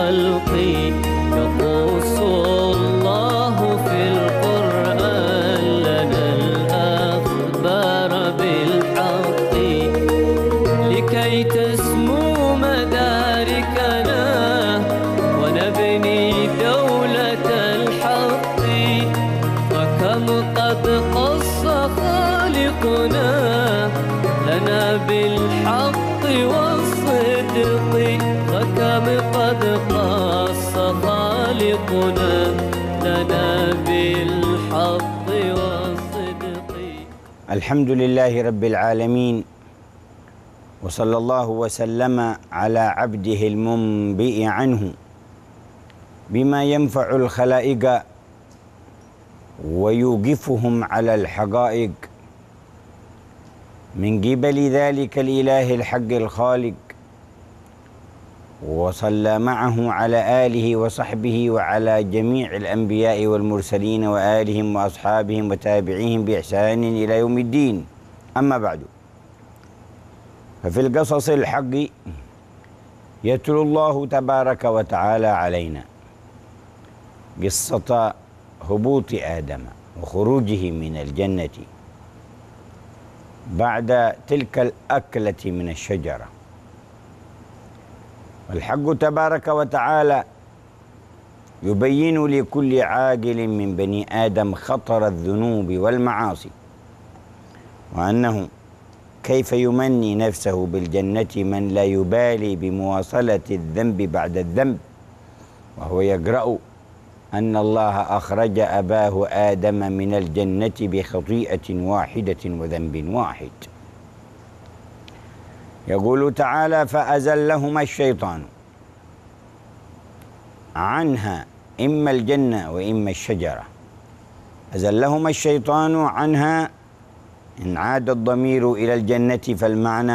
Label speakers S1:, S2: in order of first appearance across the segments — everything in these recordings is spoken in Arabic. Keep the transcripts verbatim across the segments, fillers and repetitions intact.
S1: الخلق يقص الله في القرآن لنا الأخبار بالحق لكي تسمو مداركنا ونبني دولة الحق. فكم قد قص خالقنا لنا بالحق والصدق فكم قد قص خالقنا لنا بالحق والصدق.
S2: الحمد لله رب العالمين، وصلى الله وسلم على عبده المنبئ عنه بما ينفع الخلائق ويوقفهم على الحقائق من قبل ذلك الإله الحق الخالق، وصلى معه على آله وصحبه وعلى جميع الأنبياء والمرسلين وآلهم وأصحابهم وتابعيهم بإحسان إلى يوم الدين. أما بعد، ففي القصص الحق يتلو الله تبارك وتعالى علينا قصة هبوط آدم وخروجه من الجنة بعد تلك الأكلة من الشجرة. والحق تبارك وتعالى يبين لكل عاقل من بني آدم خطر الذنوب والمعاصي، وأنه كيف يمني نفسه بالجنة من لا يبالي بمواصلة الذنب بعد الذنب، وهو يقرأ أن الله أخرج أباه آدم من الجنة بخطيئة واحدة وذنب واحد. يقول تعالى: فأزلهما الشيطان عنها إما الجنة وإما الشجرة. أزلهما الشيطان عنها، إن عاد الضمير إلى الجنة فالمعنى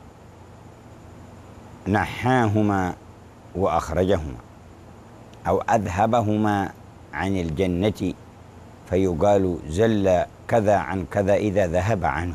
S2: نحاهما وأخرجهما، أو أذهبهما عن الجنة فيقال زل كذا عن كذا إذا ذهب عنه،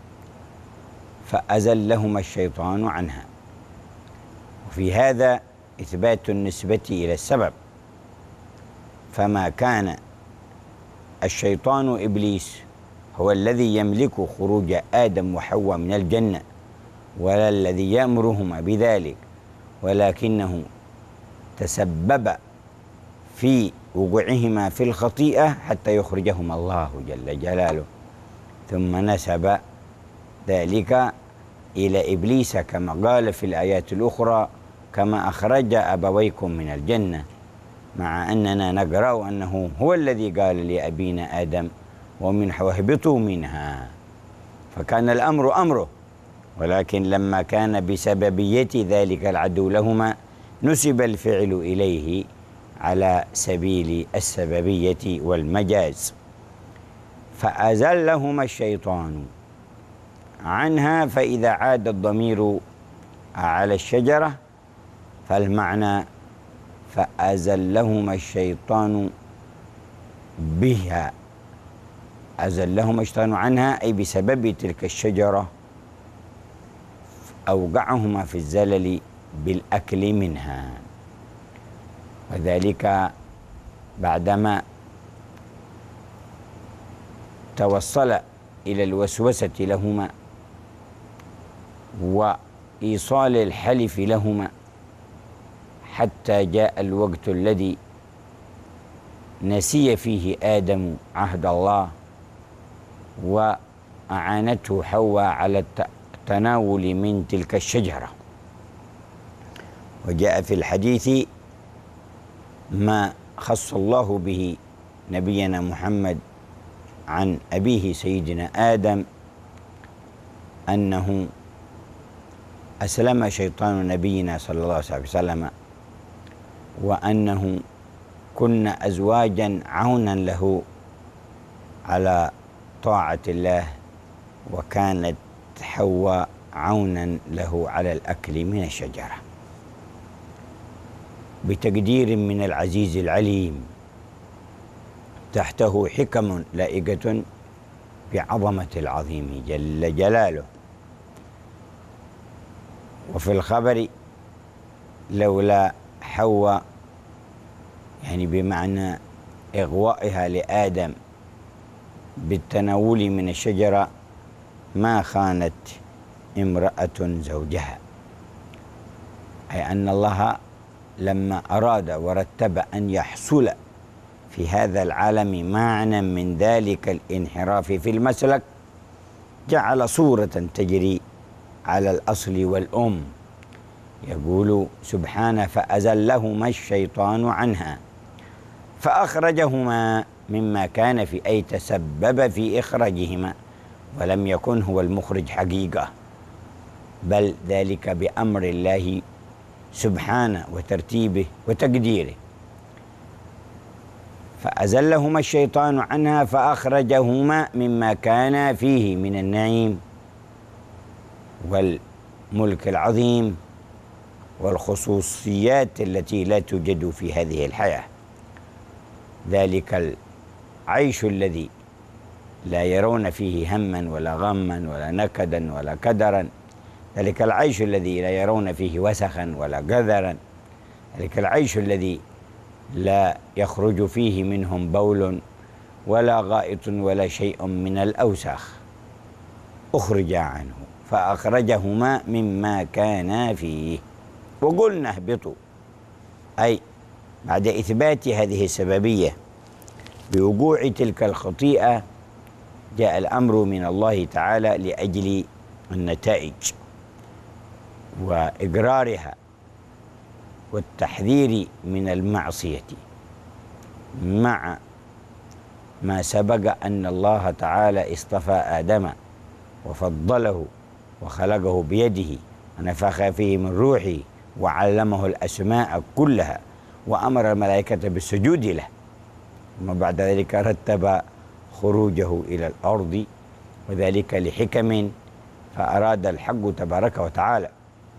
S2: فأزلهما الشيطان عنها. وفي هذا إثبات النسبة إلى السبب، فما كان الشيطان إبليس هو الذي يملك خروج آدم وحواء من الجنة ولا الذي يأمرهما بذلك، ولكنه تسبب في وقوعهما في الخطيئة حتى يخرجهما الله جل جلاله، ثم نسب ذلك إلى إبليس كما قال في الآيات الأخرى: كما أخرج أبويكم من الجنة، مع أننا نقرأ أنه هو الذي قال لأبينا آدم: ومن اهبطوا منها. فكان الأمر أمره، ولكن لما كان بسببية ذلك العدو لهما نسب الفعل إليه على سبيل السببية والمجاز. فأزلهما الشيطان عنها، فإذا عاد الضمير على الشجرة فالمعنى فأزلهما الشيطان بها. أزلهما الشيطان عنها أي بسبب تلك الشجرة، أوقعهما في الزلل بالأكل منها، وذلك بعدما توصل إلى الوسوسة لهما وإيصال الحلف لهما حتى جاء الوقت الذي نسي فيه آدم عهد الله، وأعانته حواء على التناول من تلك الشجرة. وجاء في الحديث ما خص الله به نبينا محمد عن أبيه سيدنا آدم أنه أسلم شيطان نبينا صلى الله عليه وسلم، وأنه كنا أزواجا عونا له على طاعة الله، وكانت حواء عونا له على الأكل من الشجرة، بتقدير من العزيز العليم تحته حكم لائقة بعظمة العظيم جل جلاله. وفي الخبر: لولا حواء، يعني بمعنى إغوائها لآدم بالتناول من الشجرة، ما خانت امرأة زوجها، أي أن الله لما أراد ورتب أن يحصل في هذا العالم معنى من ذلك الانحراف في المسلك، جعل صورة تجري على الأصل والأم. يقول سبحانه: فأزلهما الشيطان عنها فأخرجهما مما كان في، أي تسبب في إخراجهما، ولم يكن هو المخرج حقيقة، بل ذلك بأمر الله سبحانه وترتيبه وتقديره. فأزلهما الشيطان عنها فأخرجهما مما كان فيه من النعيم والملك العظيم والخصوصيات التي لا توجد في هذه الحياة. ذلك العيش الذي لا يرون فيه هما ولا غما ولا نكدا ولا كدرا، ذلك العيش الذي لا يرون فيه وسخا ولا قذرا، ذلك العيش الذي لا يخرج فيه منهم بول ولا غائط ولا شيء من الأوساخ، أخرجا عنه فأخرجهما مما كانا فيه. وقلنا اهبطوا، أي بعد إثبات هذه السببية بوقوع تلك الخطيئة، جاء الأمر من الله تعالى لأجل النتائج وإقرارها والتحذير من المعصية، مع ما سبق أن الله تعالى اصطفى آدم وفضله وخلقه بيده ونفخ فيه من روحه وعلمه الأسماء كلها وأمر الملائكة بالسجود له، ثم بعد ذلك رتب خروجه إلى الأرض، وذلك لحكم. فأراد الحق تبارك وتعالى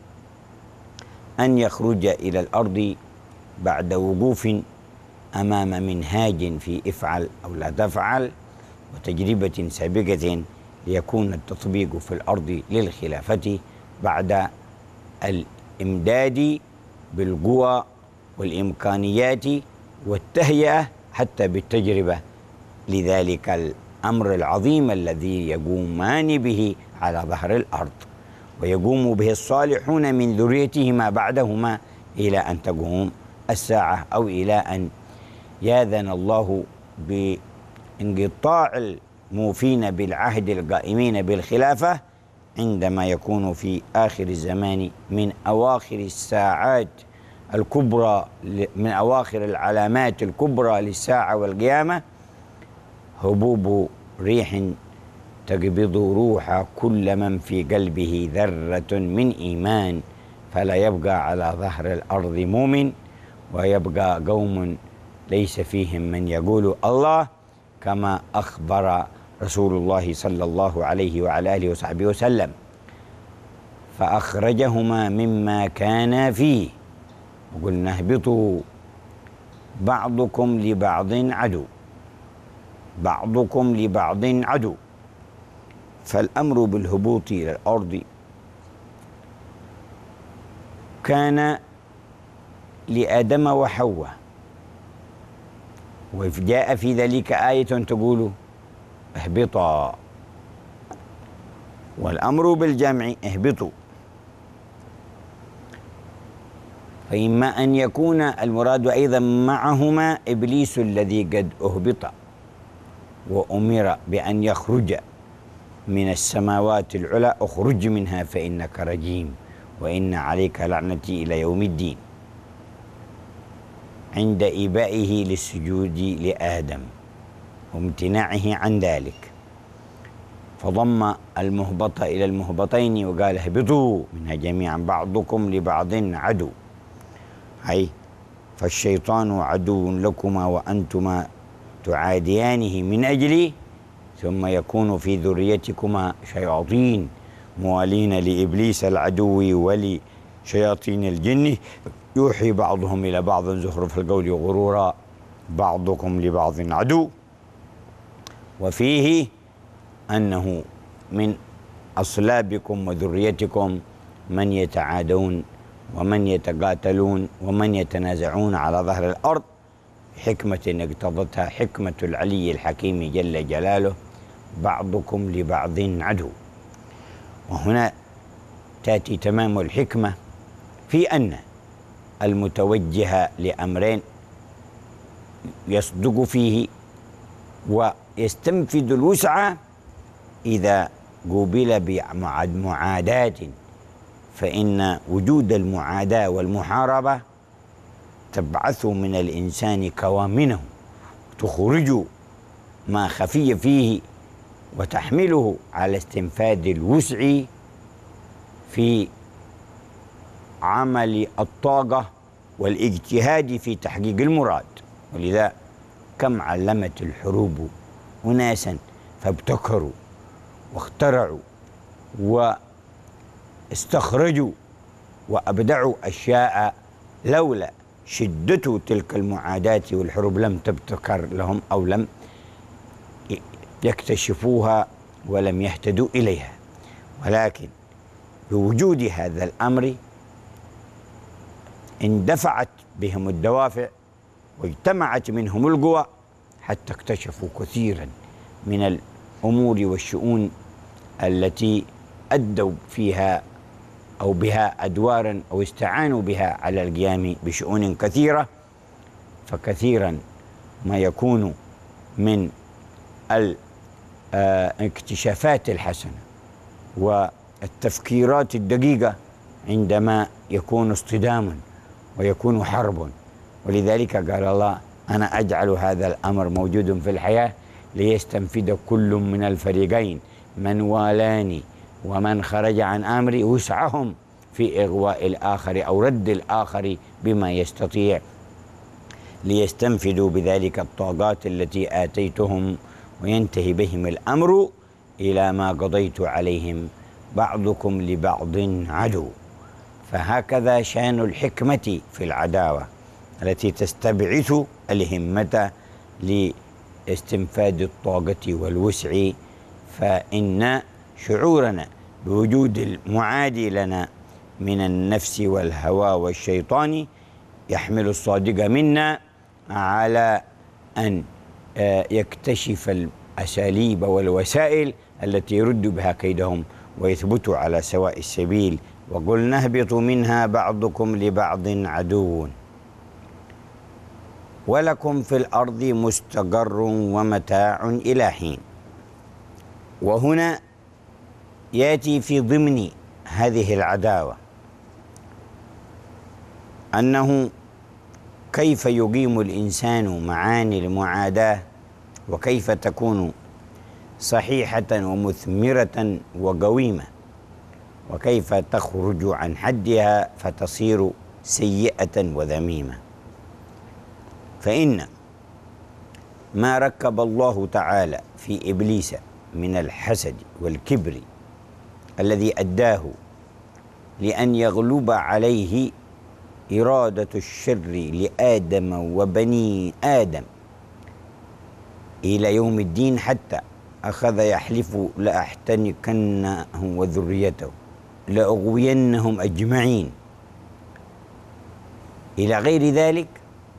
S2: أن يخرج إلى الأرض بعد وقوف أمام منهاج في افعل أو لا تفعل وتجربة سابقة، ليكون التطبيق في الأرض للخلافة بعد الإمداد بالقوى والإمكانيات والتهيئة حتى بالتجربة لذلك الأمر العظيم الذي يقومان به على ظهر الأرض، ويقوم به الصالحون من ذريتهما بعدهما إلى أن تقوم الساعة، أو إلى أن يأذن الله بانقطاع الموفين بالعهد القائمين بالخلافة، عندما يكون في آخر الزمان من أواخر الساعات الكبرى، من أواخر العلامات الكبرى للساعة والقيامة، هبوب ريح تقبض روح كل من في قلبه ذرة من إيمان، فلا يبقى على ظهر الأرض مؤمن، ويبقى قوم ليس فيهم من يقول الله، كما أخبر رسول الله صلى الله عليه وعلى آله وصحبه وسلم: فأخرجهما مما كانا فيه وقلنا اهبطوا بعضكم لبعض عدو، بعضكم لبعض عدو. فالأمر بالهبوط إلى الأرض كان لآدم وحواء، وجاء في ذلك آية تقول اهبطا، والأمر بالجمع اهبطوا، فإما أن يكون المراد أيضا معهما إبليس الذي قد أهبط وأمر بأن يخرج من السماوات العلى: اخرج منها فإنك رجيم وإن عليك لعنتي إلى يوم الدين، عند إبائه للسجود لآدم وامتناعه عن ذلك، فضم المهبط إلى المهبطين وقال اهبطوا منها جميعا بعضكم لبعض عدو، أي فالشيطان عدو لكما وأنتما تعاديانه من أجلي، ثم يكون في ذريتكما شياطين موالين لإبليس العدو ولشياطين الجن يوحي بعضهم إلى بعض زخرف القول غرورا بعضكم لبعض عدو. وفيه أنه من أصلابكم وذريتكم من يتعادون ومن يتقاتلون ومن يتنازعون على ظهر الأرض حكمة اقتضتها حكمة العلي الحكيم جل جلاله، بعضكم لبعض عدو. وهنا تأتي تمام الحكمة في أن المتوجه لأمرين يصدق فيه ويستنفذ الوسع إذا قوبل بمعاداة، فإن وجود المعاداة والمحاربة تبعث من الإنسان كوامنه، تخرج ما خفي فيه وتحمله على استنفاذ الوسع في عمل الطاقة والاجتهاد في تحقيق المراد. ولذا كم علمت الحروب أناسا فابتكروا واخترعوا واستخرجوا وأبدعوا أشياء لولا شدة تلك المعاداة والحروب لم تبتكر لهم أو لم يكتشفوها ولم يهتدوا إليها. ولكن بوجود هذا الأمر اندفعت بهم الدوافع واجتمعت منهم القوى حتى اكتشفوا كثيرا من الأمور والشؤون التي أدوا فيها أو بها أدوارا أو استعانوا بها على القيام بشؤون كثيرة. فكثيرا ما يكون من الاكتشافات الحسنة والتفكيرات الدقيقة عندما يكون اصطداما ويكون حرب. ولذلك قال الله: أنا أجعل هذا الأمر موجود في الحياة ليستنفذ كل من الفريقين من والاني ومن خرج عن أمري وسعهم في إغواء الآخر أو رد الآخر بما يستطيع، ليستنفذوا بذلك الطاقات التي آتيتهم وينتهي بهم الأمر إلى ما قضيت عليهم، بعضكم لبعض عدو. فهكذا شأن الحكمة في العداوة التي تستبعث الهمة لاستنفاذ الطاقة والوسع. فإن شعورنا بوجود المعادي لنا من النفس والهوى والشيطان يحمل الصادق منا على أن يكتشف الأساليب والوسائل التي يرد بها كيدهم ويثبتوا على سواء السبيل. وقلنا اهبطوا منها بعضكم لبعض عدو ولكم في الأرض مستقر ومتاع إلى حين. وهنا يأتي في ضمن هذه العداوة أنه كيف يقيم الإنسان معاني المعاداة، وكيف تكون صحيحة ومثمرة وقويمة، وكيف تخرج عن حدها فتصير سيئة وذميمة. فإن ما ركب الله تعالى في إبليس من الحسد والكبر الذي أداه لأن يغلب عليه إرادة الشر لآدم وبني آدم إلى يوم الدين، حتى أخذ يحلف لأحتنكنه وذريته لأغوينهم أجمعين إلى غير ذلك،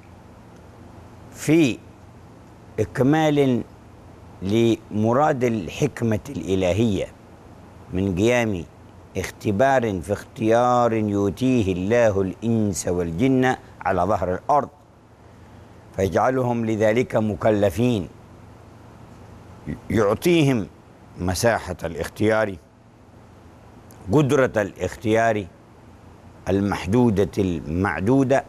S2: في إكمال لمراد الحكمة الإلهية من قيام اختبار في اختيار يؤتيه الله الإنس والجن على ظهر الأرض فيجعلهم لذلك مكلفين، يعطيهم مساحة الاختيار، قدرة الاختيار المحدودة المعدودة،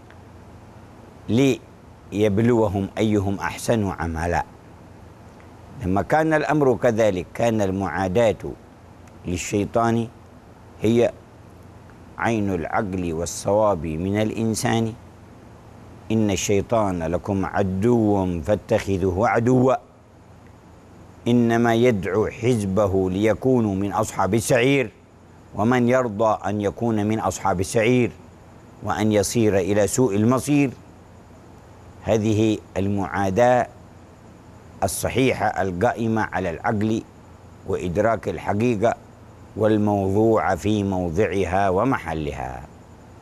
S2: ليبلوهم أيهم أحسن عملا. لما كان الأمر كذلك كان المعاداة للشيطان هي عين العقل والصواب من الإنسان. إن الشيطان لكم عدو فاتخذوه عدوا إنما يدعو حزبه ليكونوا من أصحاب السعير، ومن يرضى أن يكون من أصحاب السعير وأن يصير إلى سوء المصير. هذه المعاداة الصحيحة القائمة على العقل وإدراك الحقيقة والموضوع في موضعها ومحلها.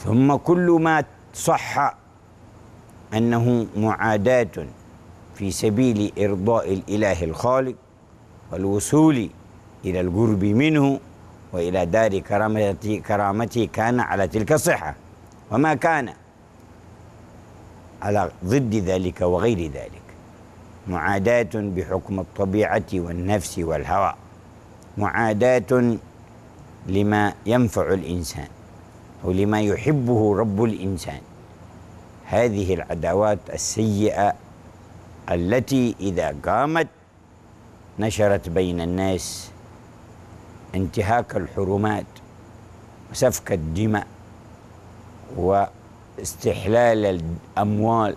S2: ثم كل ما صح أنه معاداة في سبيل إرضاء الإله الخالق والوصول إلى القرب منه وإلى دار كرامته كرامته كان على تلك الصحة، وما كان على ضد ذلك وغير ذلك معاداة بحكم الطبيعة والنفس والهوى، معاداة لما ينفع الإنسان أو لما يحبه رب الإنسان. هذه العداوات السيئة التي إذا قامت نشرت بين الناس انتهاك الحرمات وسفك الدماء واستحلال الأموال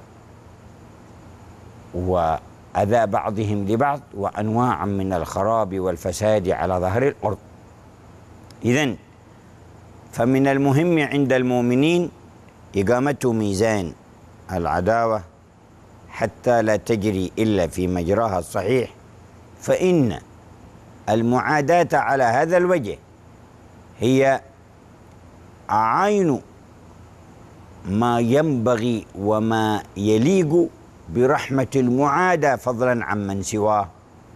S2: وأذى بعضهم لبعض وأنواع من الخراب والفساد على ظهر الأرض. إذن فمن المهم عند المؤمنين إقامة ميزان العداوة حتى لا تجري إلا في مجراها الصحيح، فإن المعاداة على هذا الوجه هي عين ما ينبغي وما يليق برحمة المعادى فضلا عمن سواه،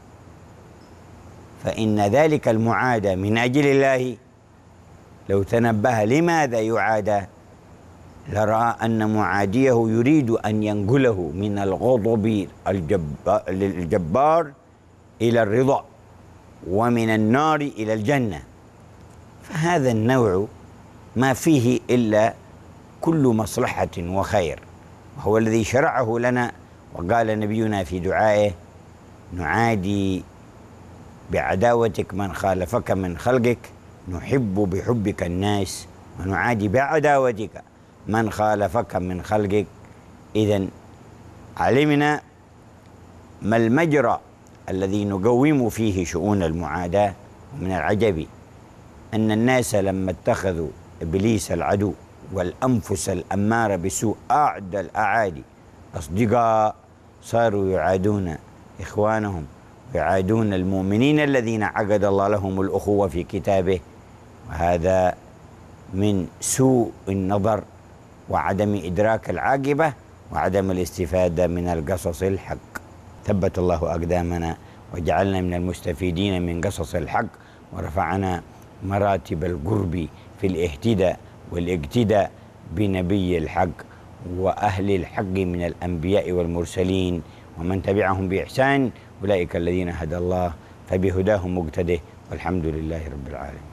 S2: فإن ذلك المعادى من أجل الله لو تنبه لماذا يعادى لرأى أن معاديه يريد أن ينقله من الغضب الجبار إلى الرضا ومن النار إلى الجنة. فهذا النوع ما فيه إلا كل مصلحة وخير، وهو الذي شرعه لنا. وقال نبينا في دعائه: نعادي بعداوتك من خالفك من خلقك، نحب بحبك الناس، ونعادي بعداوتك من خالفك من خلقك. إذن علمنا ما المجرى الذي نقوم فيه شؤون المعاداة. ومن العجب أن الناس لما اتخذوا إبليس العدو والأنفس الأمارة بسوء أعدى الأعادي أصدقاء، صاروا يعادون إخوانهم ويعادون المؤمنين الذين عقد الله لهم الأخوة في كتابه. وهذا من سوء النظر وعدم إدراك العاقبة وعدم الاستفادة من القصص الحق. ثبت الله أقدامنا وجعلنا من المستفيدين من قصص الحق، ورفعنا مراتب القرب في الاهتداء والاقتداء بنبي الحق وأهل الحق من الأنبياء والمرسلين ومن تبعهم بإحسان، أولئك الذين هدى الله فبهداهم مقتده، والحمد لله رب العالمين.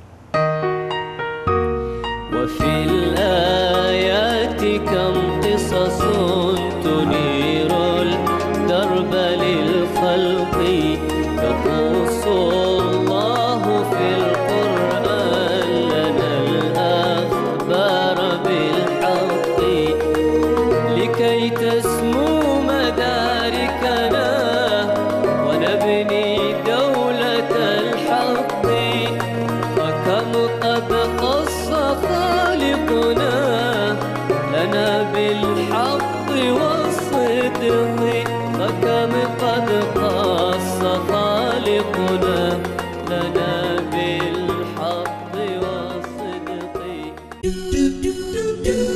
S1: وفي الآيات كم قصص تنير الدرب للخلق، يقص الله في القرآن لنا الأخبار بالحق، لكي تسمو مداركنا ونبني دولة الحق. فكم قد قص خالقنا لنا بالحق والصدق، فكم قد قص خالقنا لنا بالحق والصدق.